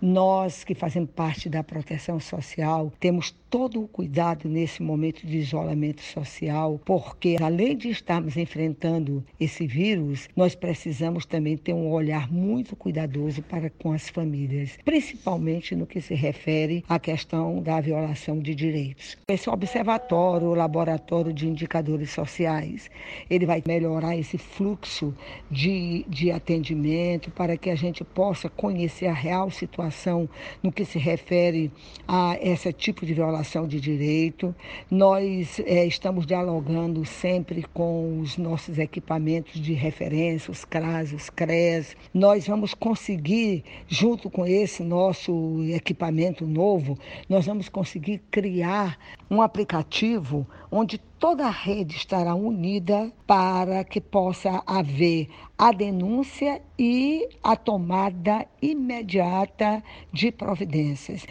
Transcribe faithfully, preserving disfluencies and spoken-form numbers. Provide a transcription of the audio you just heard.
Nós que fazemos parte da proteção social, temos todo o cuidado nesse momento de isolamento social, porque além de estarmos enfrentando esse vírus, nós precisamos também ter um olhar muito cuidadoso para com as famílias, principalmente no que se refere à questão da violação de direitos. Esse observatório, o laboratório de indicadores sociais, ele vai melhorar esse fluxo de, de atendimento para que a gente possa conhecer a real situação no que se refere a esse tipo de violação de direito. Nós é, estamos dialogando sempre com os nossos equipamentos de referência, os CRAS, os CREAS. Nós vamos conseguir, junto com esse nosso equipamento novo, nós vamos conseguir criar um aplicativo onde toda a rede estará unida para que possa haver a denúncia e a tomada imediata de providências.